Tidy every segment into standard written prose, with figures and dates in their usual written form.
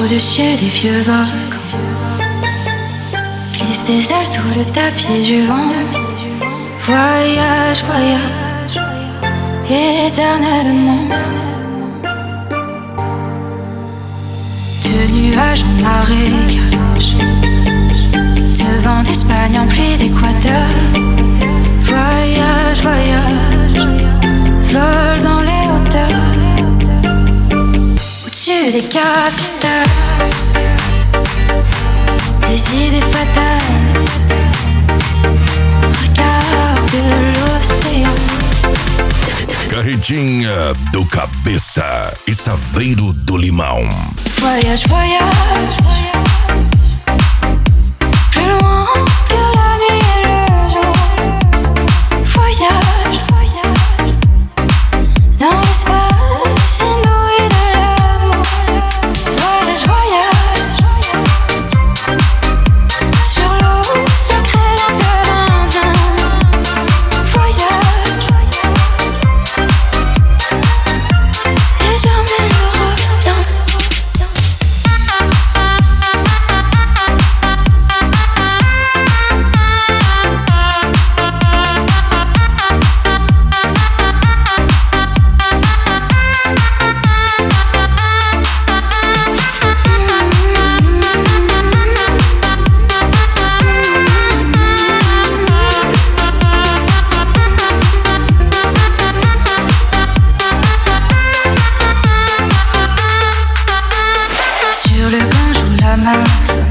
Au-dessus des vieux volcans, glisse des ailes sous le tapis du vent. Voyage, voyage, éternellement. De nuages en marécage, de vent d'Espagne en pluie d'Équateur. Voyage, voyage, vol dans les hauteurs. Au-dessus des capitales, des idées fatales. Regarde l'océan. Carretinha do Cabeça e Saveiro do Limão. Voyage, voyage, plus loin que la nuit et le jour. Voyage, voyage, dans l'espace inouï de l'amour. Voyage, voyage, sur l'eau sacrée d'un fleuve indien. Voyage, et jamais ne reviens. Sur le Gange ou l'Amazone,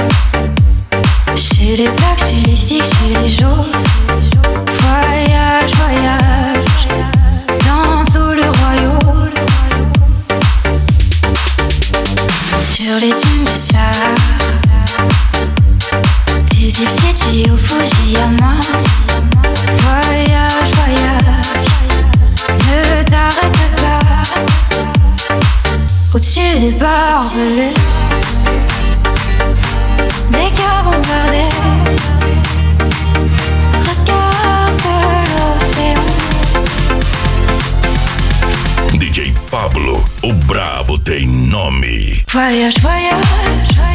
chez les Blacks, chez les Sikhs, chez les Jaus. Voyage, voyage, dans tout le royaume. Sur les dunes du Sahara, des îles Fidji au Fujiyama. Voyage, voyage, ne t'arrête pas. Au-dessus des barbelés, des cœurs bombardés. Regarde l'océan. DJ Pablo, o brabo tem nome. Voyage, voyage,